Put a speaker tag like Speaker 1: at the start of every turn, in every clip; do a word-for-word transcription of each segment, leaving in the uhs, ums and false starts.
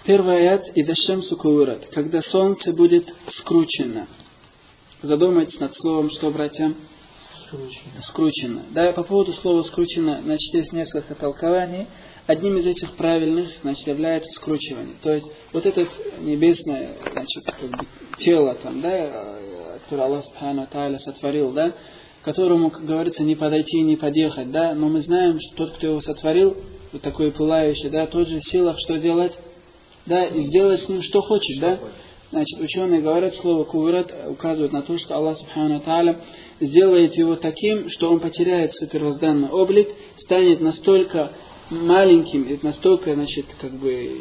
Speaker 1: Первый аят «Ида шамсу кувират», когда солнце будет скручено. Задумайтесь над словом, что, братья? Скручено. Скручено. Да, по поводу слова скручено, значит, есть несколько толкований. Одним из этих правильных, значит, является скручивание. То есть, вот это небесное, значит, как бы, тело, там, да, которое Аллах Субхану Тааля сотворил, да, которому, как говорится, не подойти и не подъехать, да, но мы знаем, что тот, кто его сотворил, вот такой пылающий, да, тот же в силах что делать? Да, и сделать с ним что хочешь, что да? Хочешь. Значит, ученые говорят, слово кувират указывает на то, что Аллах Субхану Тааля сделает его таким, что он потеряет свой первозданный облик, станет настолько маленьким и настолько, значит, как бы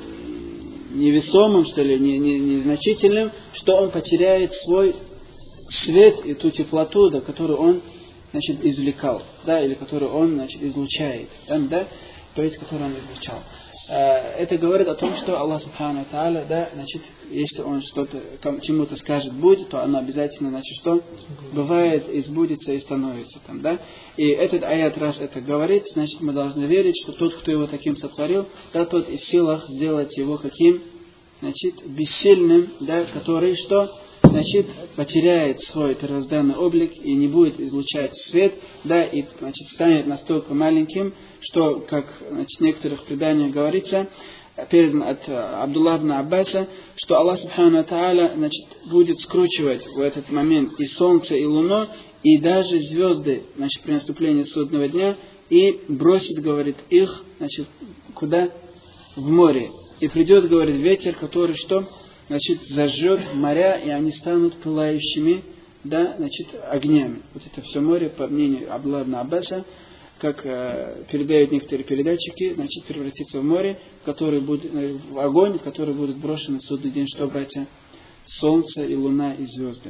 Speaker 1: невесомым, что ли, не, не, незначительным, что он потеряет свой свет и ту теплоту, да, которую он, значит, извлекал, да, или которую он, значит, излучает, да, то есть, которую он излучал. Это говорит о том, что Аллах Субхану Тааля, да, значит, если он что-то, чему-то скажет будет, то оно обязательно, значит, что? Бывает, и сбудется, и становится там, да. И этот аят, раз это говорит, значит, мы должны верить, что тот, кто его таким сотворил, да, тот и в силах сделать его каким, значит, бессильным, да, который что? Значит, потеряет свой первозданный облик и не будет излучать свет, да, и, значит, станет настолько маленьким, что, как, значит, в некоторых преданиях говорится, передано от Абдулла ибн Аббаса, что Аллах Субхану Тааля, значит, будет скручивать в этот момент и солнце, и луну, и даже звезды, значит, при наступлении судного дня, и бросит, говорит, их, значит, куда? В море. И придет, говорит, ветер, который что? Значит, зажжет моря, и они станут пылающими, да, значит, огнями. Вот это все море, по мнению Абдулла ибн Аббаса, как э, передают некоторые передатчики, значит, превратится в море, который будет, э, в огонь, в который будут брошены в судный день, что, братья? Солнце и луна и звезды.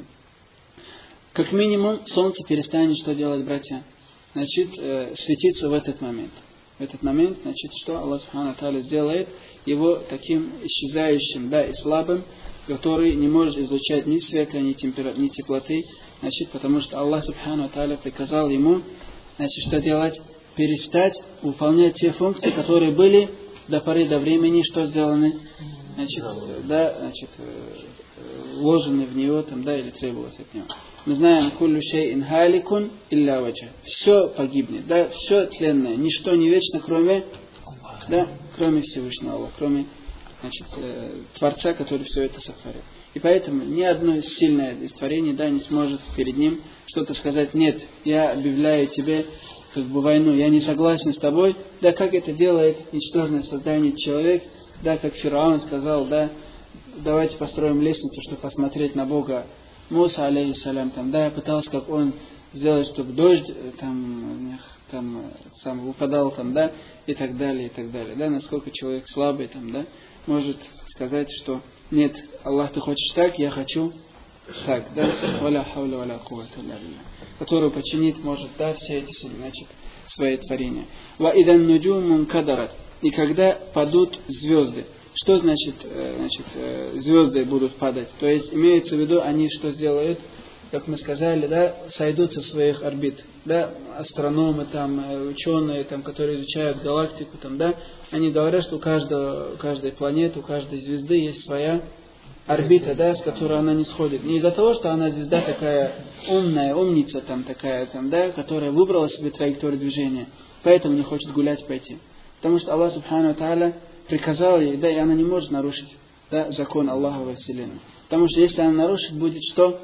Speaker 1: Как минимум, солнце перестанет что делать, братья? Значит, э, светиться в этот момент. В этот момент, значит, что Аллах Субхану Тааля сделает его таким исчезающим, да, и слабым, который не может излучать ни света, ни, темпера... ни теплоты, значит, потому что Аллах Субхану Тааля приказал ему, значит, что делать? Перестать выполнять те функции, которые были до поры до времени, что сделаны, значит, да, значит, вложены в него, там, да, или требовалось от него. Мы знаем, куллю шейин халикун илля ваджа. Все погибнет, да, все тленное, ничто не вечно, кроме, да, кроме Всевышнего Аллаха, кроме, значит, э, Творца, который все это сотворил. И поэтому ни одно сильное из творений, да, не сможет перед ним что-то сказать: нет, я объявляю тебе, как бы, войну, я не согласен с тобой, да, как это делает ничтожное создание человек, да, как Фараон сказал, да, давайте построим лестницу, чтобы посмотреть на Бога. Муса, алейхиссалям, там, да, пытался, как он, сделать, чтобы дождь там, там сам выпадал, там, да, и так далее, и так далее, да, насколько человек слабый, там, да, может сказать, что нет, Аллах, ты хочешь так, я хочу так, да, валя хауля валя куввата илля билля, который починит, может, да, все эти, значит, свои творения. Ва идан нуджумун кадарат, и когда падут звезды. Что значит, значит, звезды будут падать? То есть, имеется в виду, они что сделают? Как мы сказали, да, сойдут со своих орбит. Да, астрономы, там, ученые, там, которые изучают галактику, там, да, они говорят, что у, каждого, у каждой планеты, у каждой звезды есть своя орбита, да, с которой она не сходит. Не из-за того, что она звезда такая умная, умница там такая, там, да, которая выбрала себе траекторию движения, поэтому не хочет гулять пойти. Потому что Аллах Субхану Тааля приказал ей, да, и она не может нарушить, да, закон Аллаха во Вселенной. Потому что если она нарушит, будет что?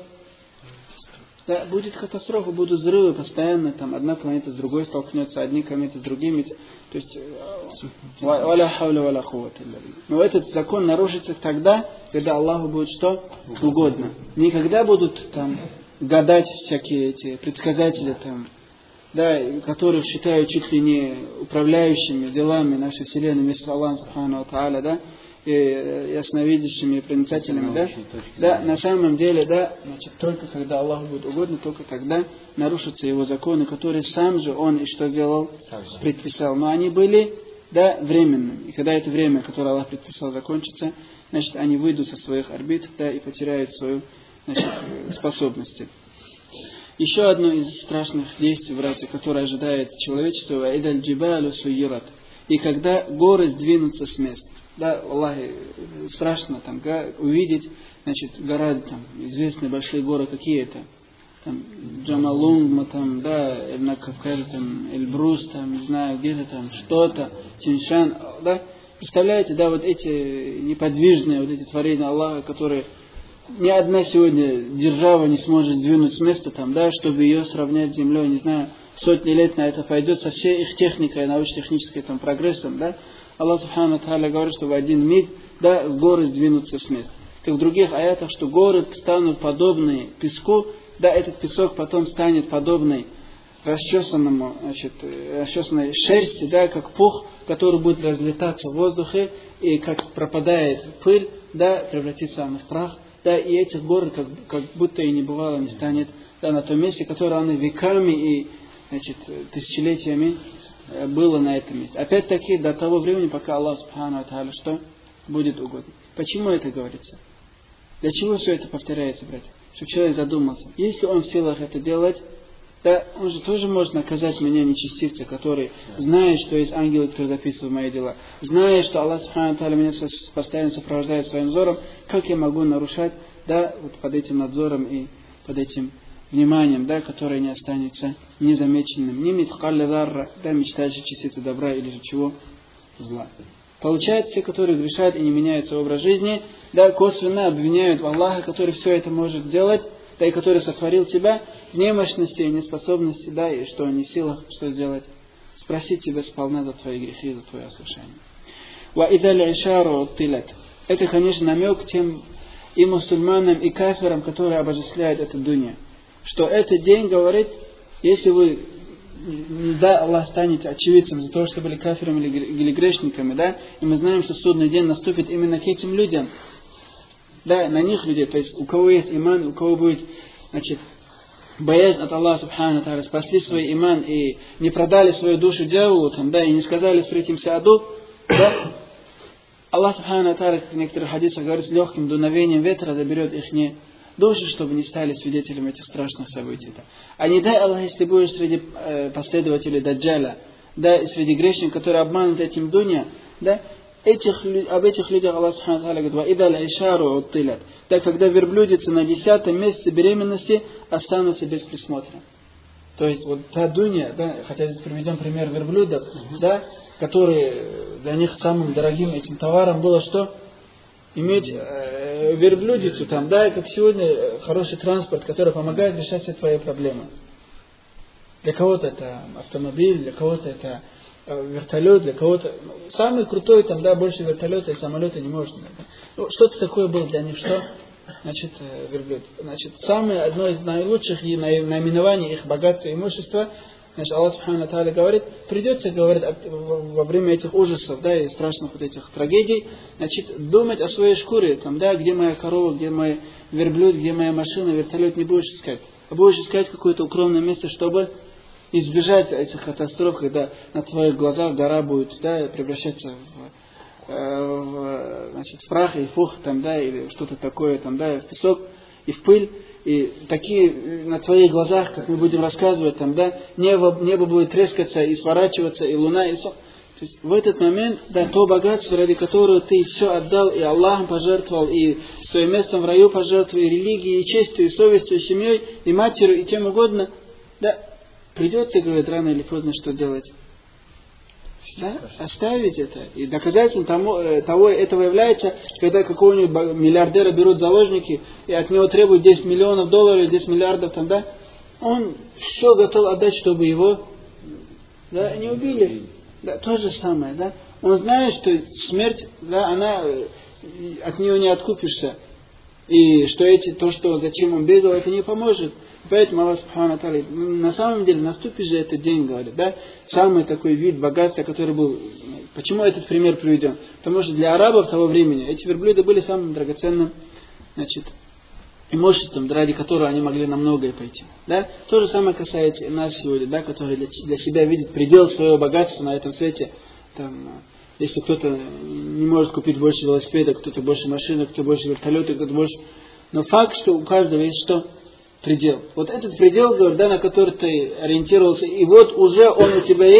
Speaker 1: Да, будет катастрофа, будут взрывы постоянно, там одна планета с другой столкнется, одни кометы с другими. То есть, валя хауля валя куввата илля билля. Но этот закон нарушится тогда, когда Аллаху будет что? Угодно. Не когда будут там гадать всякие эти предсказатели, там, да, которых считают чуть ли не управляющими делами нашей Вселенной вместо Аллаха Субхану Тааля, да, и ясновидящими, проницательными, да, да, на самом деле, да, значит, только когда Аллаху будет угодно, только тогда нарушатся его законы, которые сам же он и что делал, предписал. Но они были, да, временными. И когда это время, которое Аллах предписал, закончится, значит, они выйдут со своих орбит, да, и потеряют свою, значит, способности. Еще одно из страшных действий, братья, которое ожидает человечество, «Идаль джибалю суйират». и когда горы сдвинутся с места. Да, Аллахи, страшно там увидеть, значит, гора, там, известные большие горы, какие это? Там, Джамалунгма, там, да, на Кавказе, там, Эльбрус, там, не знаю, где-то там, что-то, Тиньшан, да. Представляете, да, вот эти неподвижные, вот эти творения Аллаха, которые ни одна сегодня держава не сможет сдвинуть с места, там, да, чтобы ее сравнять с землей, не знаю, сотни лет на это пойдет со всей их техникой, научно-техническим там прогрессом, да. Аллах Субхану Тааля говорит, что в один миг, да, горы сдвинутся с места. Как в других аятах, что горы станут подобны песку, да, этот песок потом станет подобный расчесанному, значит, расчесанной шерсти, да, как пух, который будет разлетаться в воздухе, и как пропадает пыль, да, превратится в прах, да, и этих гор как, как будто и не бывало, не станет, да, на том месте, которое оно веками и, значит, тысячелетиями было на этом месте. Опять-таки, до того времени, пока Аллах Субхану Тааля что будет угодно. Почему это говорится? Для чего все это повторяется, братья? Чтобы человек задумался. Если он в силах это делать, да, он же тоже может наказать меня, нечестивца, который знает, что есть ангелы, которые записывают мои дела, знает, что Аллах Субхану Тааля меня постоянно сопровождает своим взором, как я могу нарушать, да, вот под этим надзором и под этим вниманием, да, которое не останется незамеченным, ни митхалли дарра, да, мечтающий частицы добра или же чего зла. Получается, те, которые грешат и не меняют свой образ жизни, да, косвенно обвиняют в Аллаха, который все это может делать, да, и который сотворил тебя в немощности и неспособности, да, и что не в силах что сделать. Спросить тебя сполна за твои грехи, за твое ослушание. Ва идаль ишару оттилат. Это, конечно, намек тем и мусульманам, и кафирам, которые обожествляют эту дунью. Что этот день говорит, если вы, да, Аллах станете очевидцем за то, что были кафирами или, или грешниками, да, и мы знаем, что судный день наступит именно к этим людям, да, на них людей, то есть у кого есть иман, у кого будет, значит, боязнь от Аллаха Субхану Тааля, спасли свой иман и не продали свою душу дьяволу, там, да, и не сказали встретимся аду, да, Аллах Субхану Тааля, как в некоторых хадисах говорит, с легким дуновением ветра заберет их не души, чтобы не стали свидетелями этих страшных событий. Да. А не дай Аллах, если будешь среди э, последователей Даджаля, да, и среди грешников, которые обманут этим дунья, да, этих, об этих людях Аллах Субхану Тааля говорит, «Ва идаль ишару уттилят». Да, когда верблюдицы на десятом месяце беременности останутся без присмотра. То есть, вот та дунья, да, хотя здесь приведем пример верблюдов, uh-huh. да, которые для них самым дорогим этим товаром было что? Иметь э, верблюдицу там, да, и как сегодня хороший транспорт, который помогает решать все твои проблемы. Для кого-то это автомобиль, для кого-то это э, вертолет, для кого-то... Самый крутой там, да, больше вертолета и самолета не может. Да. Ну, что-то такое было для них, что? Значит, э, верблюд. Значит, самое одно из наилучших и наименований их богатства и имущества, значит, Аллах Субхану Тааля говорит, придется, говорит, от, во время этих ужасов, да, и страшных вот этих трагедий, значит, думать о своей шкуре, там, да, где моя корова, где мой верблюд, где моя машина, вертолет не будешь искать. А будешь искать какое-то укромное место, чтобы избежать этих катастроф, когда на твоих глазах гора будет, да, превращаться в, в, значит, в прах и в пух, там, да, или что-то такое, там, да, в песок и в пыль. И такие на твоих глазах, как мы будем рассказывать, там, да, небо, небо будет трескаться и сворачиваться, и луна, и солнце. То есть в этот момент, да, то богатство, ради которого ты все отдал, и Аллахом пожертвовал, и своим местом в раю пожертвовал, и религией, и честью, и совестью, и семьей, и матерью, и тем угодно, да, придется, говорит, рано или поздно что делать? Да? Оставить это. И доказательством тому, того этого является, когда какого-нибудь миллиардера берут заложники и от него требуют десять миллионов долларов, десять миллиардов, там, да, он все готов отдать, чтобы его, да, не убили. Да, то же самое, да. Он знает, что смерть, да, она, от нее не откупишься. И что эти, то, что зачем он бегал, это не поможет. Поэтому Аллах Субхану Тааля, на самом деле наступит же этот день, говорит, да, самый такой вид богатства, который был. Почему этот пример приведен? Потому что для арабов того времени эти верблюды были самым драгоценным, значит, имуществом, ради которого они могли на многое пойти. Да? То же самое касается нас сегодня, да, которые для, для себя видят предел своего богатства на этом свете. Там, если кто-то не может купить больше велосипеда, кто-то больше машины, кто-то больше вертолета, кто-то больше. Но факт, что у каждого есть что? Предел. Вот этот предел, говорит, да, на который ты ориентировался, и вот уже он у тебя есть,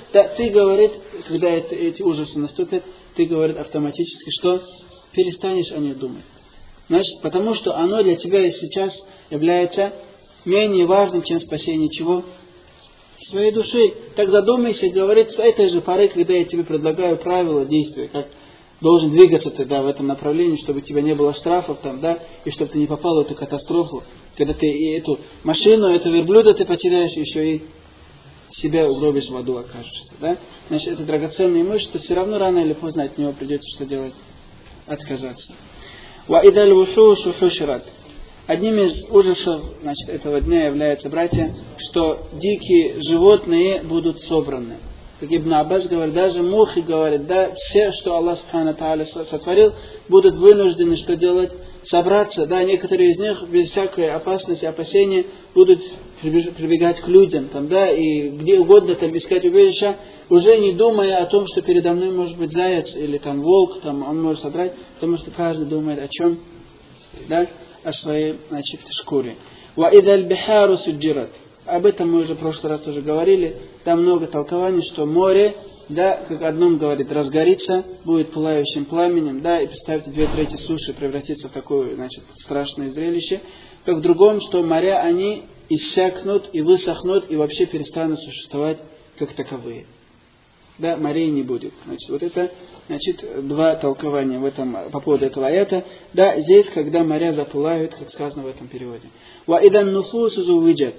Speaker 1: да, ты, говорит, когда это, эти ужасы наступят, ты, говорит, автоматически, что перестанешь о них думать. Значит, потому что оно для тебя сейчас является менее важным, чем спасение чего? Своей души. Так задумайся, говорит, с этой же поры, когда я тебе предлагаю правила действия, как должен двигаться ты, да, в этом направлении, чтобы у тебя не было штрафов там, да, и чтобы ты не попал в эту катастрофу, когда ты и эту машину, эту верблюда ты потеряешь, еще и себя угробишь, в аду окажешься, да. Значит, это драгоценное имущество, все равно рано или поздно от него придется что делать? Отказаться. وَإِذَا الْوُحُوشُ حُشِرَتْ. Одним из ужасов, значит, этого дня является, братья, что дикие животные будут собраны. Как Ибн Аббас говорит, даже мухи, говорит, да, все, что Аллах Субхану Тааля сотворил, будут вынуждены что делать? Собраться, да, некоторые из них без всякой опасности, опасения будут прибегать к людям, там, да, и где угодно там искать убежища, уже не думая о том, что передо мной может быть заяц или там волк, там он может содрать, потому что каждый думает о чем? Да? О своей, значит, шкуре. وَإِذَا الْبِحَارُ سُجِّرَتْ. Об этом мы уже в прошлый раз уже говорили. Там много толкований, что море, да, как одном говорит, разгорится, будет пылающим пламенем, да, и представьте, две трети суши превратится в такое, значит, страшное зрелище. Как в другом, что моря, они иссякнут и высохнут, и вообще перестанут существовать как таковые. Да, морей не будет. Значит, вот это, значит, два толкования в этом, по поводу этого аята. Да, здесь, когда моря запылают, как сказано в этом переводе. وَإِذَا النُّفُوسُ زُوِّجَتْ.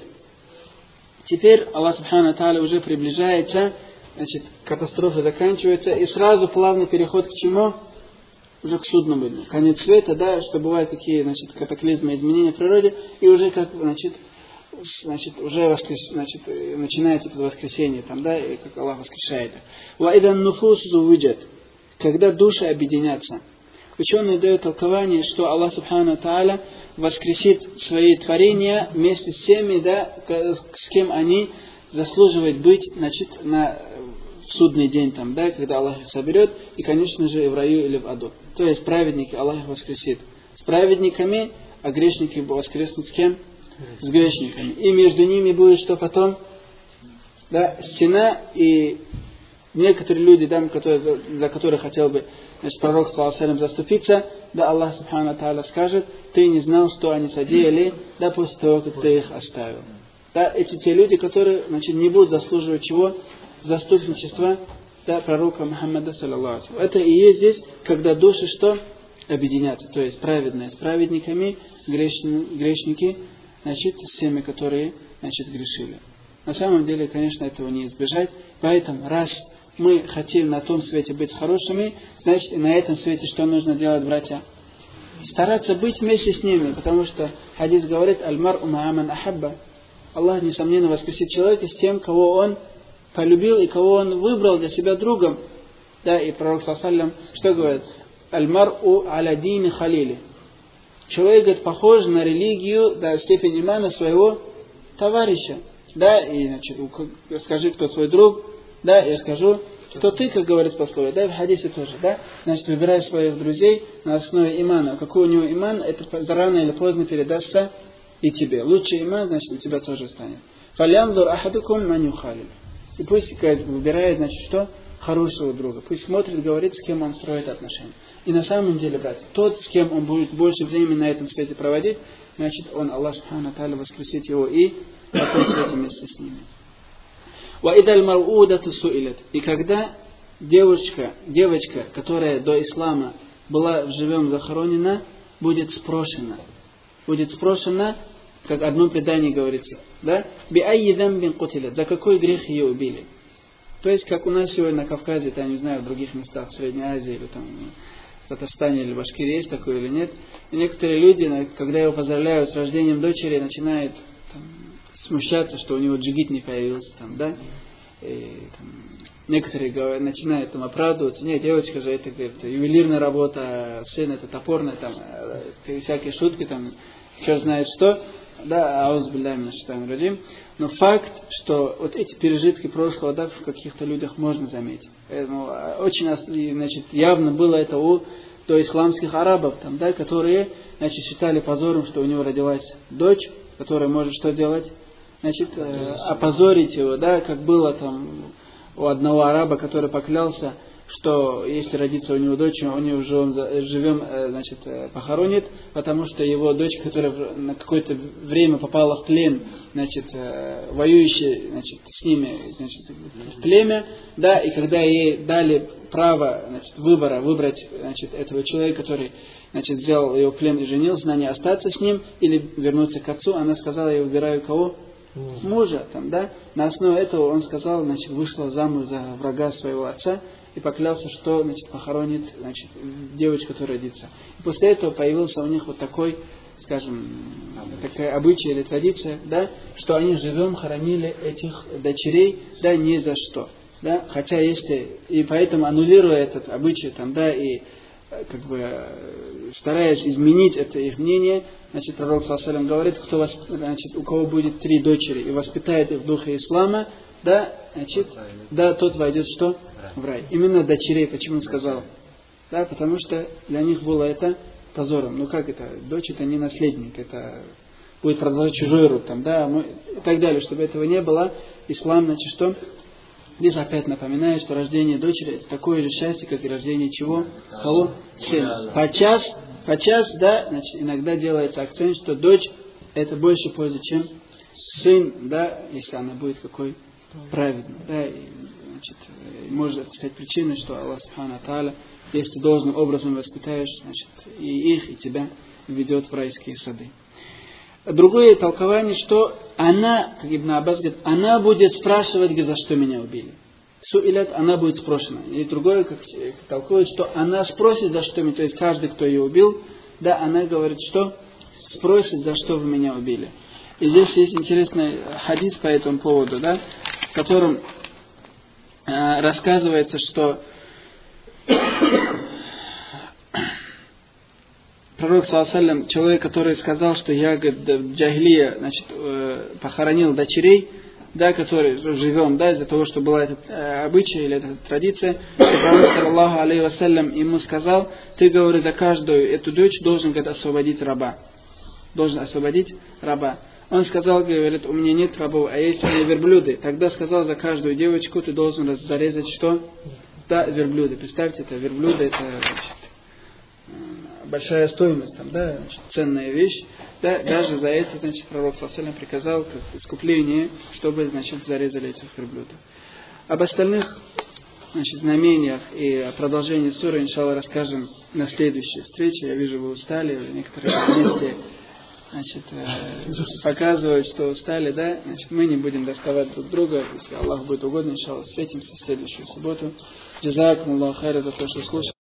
Speaker 1: Теперь Аллах Субхану Тааля уже приближается, значит, катастрофа заканчивается, и сразу плавный переход к чему? Уже к судному дню. Конец света, да, что бывают какие, значит, катаклизмы, изменения в природе, и уже как, значит, значит, уже воскрес, значит, начинается это воскресенье, там, да, и как Аллах воскрешает. وَإِذَا النُّفُوسُ زُوِّجَتْ. Когда души объединятся. Ученые дают толкование, что Аллах Субхану Тааля воскресит свои творения вместе с теми, да, с кем они заслуживают быть, значит, на судный день, там, да, когда Аллах их соберет, и, конечно же, в раю или в аду. То есть праведники Аллах их воскресит с праведниками, а грешники воскреснут с кем? С грешниками. И между ними будет что потом? Да, стена, и некоторые люди, да, которые, за которых хотел бы, значит, пророк саллаллаху алейхи ва саллям заступиться, да, Аллах Субхану Тааля скажет, ты не знал, что они содеяли, да, после того, как ты их оставил. Да, эти те люди, которые, значит, не будут заслуживать чего? Заступничества, да, пророка Мухаммада саллаллаху алейхи ва саллям. Это и есть здесь, когда души что? Объединятся. То есть праведные с праведниками, грешни, грешники, значит, с теми, которые, значит, грешили. На самом деле, конечно, этого не избежать. Поэтому, раз мы хотим на том свете быть хорошими, значит, и на этом свете что нужно делать, братья? Стараться быть вместе с ними, потому что хадис говорит, аль-мар'у ма'аман ахабба. Аллах, несомненно, воскресит человека с тем, кого он полюбил и кого он выбрал для себя другом. Да, и пророк саллаллаху алейхи ва саллям что говорит? Аль-мар'у аля дини халили. Человек, говорит, похож на религию, да, степень имана своего товарища. Да, и, значит, скажи, кто твой друг, да, я скажу, кто ты, как говорит пословие, да, в хадисе тоже, да, значит, выбирай своих друзей на основе имана. Какой у него иман, это рано или поздно передастся и тебе. Лучший иман, значит, у тебя тоже станет. فَلْيَنْظُرْ أَحَدُكُمْ مَنْ يُخَالِلُ. И пусть выбирает, значит, что? Хорошего друга. Пусть смотрит, говорит, с кем он строит отношения. И на самом деле, братья, тот, с кем он будет больше времени на этом свете проводить, значит, он, Аллах Субхану Тааля, воскресит его и на том свете вместе с ними. وَإِذَا الْمَرْءُودَةُ سُئِلَتْ. И когда девочка, девочка, которая до ислама была живем захоронена, будет спрошена. Будет спрошена, как в одном предании говорится, да? بِأَيِّ ذَنْبٍ قُتِلَتْ. За какой грех ее убили? То есть, как у нас сегодня на Кавказе, я не знаю, в других местах, в Средней Азии, или там, в Татарстане или Башкирии есть такое или нет. И некоторые люди, когда его поздравляют с рождением дочери, начинают там смущаться, что у него джигит не появился, там, да. И, там, некоторые говорят, начинают там оправдываться. Нет, девочка же это, говорит, ювелирная работа, сын это топорная, там, всякие шутки, там, черт знает что. Да, аузбилляхи минаш шайтанир раджим. Но факт, что вот эти пережитки прошлого, да, в каких-то людях можно заметить. Ну, очень, значит, явно было это у доисламских арабов, там, да, которые, значит, считали позором, что у него родилась дочь, которая может что делать? Значит, э, опозорить его, да, как было там у одного араба, который поклялся, что если родится у него дочь, он ее живем, живем значит, похоронит, потому что его дочь, которая на какое-то время попала в плен, значит, воюющая, значит, с ними, значит, в племя, да, и когда ей дали право, значит, выбора, выбрать, значит, этого человека, который, значит, взял ее в плен и женился на ней, остаться с ним или вернуться к отцу, она сказала: я выбираю кого? Мужа, там, да. На основе этого он сказал, значит, вышла замуж за врага своего отца и поклялся, что, значит, похоронит, значит, девочку, которая родится. И после этого появился у них вот такой, скажем, такая обычая или традиция, да, что они живем хоронили этих дочерей, да, ни за что, да, хотя если, и поэтому аннулируя этот обычай, там, да, и как бы стараясь изменить это их мнение, значит, пророк саллаллаху алейхи ва саллям говорит, кто вас, значит, у кого будет три дочери и воспитает их в духе ислама, да, значит, да, тот войдет что? В рай. Именно дочерей, почему он сказал? Да, потому что для них было это позором. Ну как это? Дочь это не наследник, это будет продолжать чужой род, там, да, и так далее. Чтобы этого не было, ислам, значит, что? Здесь опять напоминаю, что рождение дочери это такое же счастье, как и рождение чего? Кого? Сына. Подчас, подчас, да, значит, иногда делается акцент, что дочь это больше пользы, чем сын, да, если она будет какой праведный, да, и, значит, может это стать причиной, что Аллах Субхану Тааля, если ты должным образом воспитаешь, значит, и их, и тебя ведет в райские сады. Другое толкование, что она, как Ибн Аббас говорит, она будет спрашивать, за что меня убили. Суилят, она будет спрошена. И другое, как толкует, что она спросит, за что меня, то есть каждый, кто ее убил, да, она говорит, что спросит, за что вы меня убили. И здесь есть интересный хадис по этому поводу, да, в котором э, рассказывается, что пророк, саллаллаху алейхи ва саллям, человек, который сказал, что я, говорит, в джахилия, значит, э, похоронил дочерей, да, которые живем, да, из-за того, что была эта э, обычай или эта традиция, и пророк, саллаллаху алейхи ва саллям, ему сказал: ты, говорит, за каждую эту дочь должен, говорит, освободить раба. Должен освободить раба. Он сказал, говорит, у меня нет рабов, а есть у меня верблюды. Тогда сказал, за каждую девочку ты должен зарезать что? Да, верблюды. Представьте, это верблюды, это, значит, большая стоимость, там, да, значит, ценная вещь. Да, даже за это, значит, пророк саллаллаху алейхи ва саллям приказал как искупление, чтобы, значит, зарезали этих верблюдов. Об остальных, значит, знамениях и продолжении суры, иншаллах, расскажем на следующей встрече. Я вижу, вы устали, некоторые вместе, значит, показывают, что устали, да, значит, мы не будем доставать друг друга, если Аллах будет угодно, иншаллах, встретимся в следующую субботу. Джазакум Аллаху хайра за то, что слушали.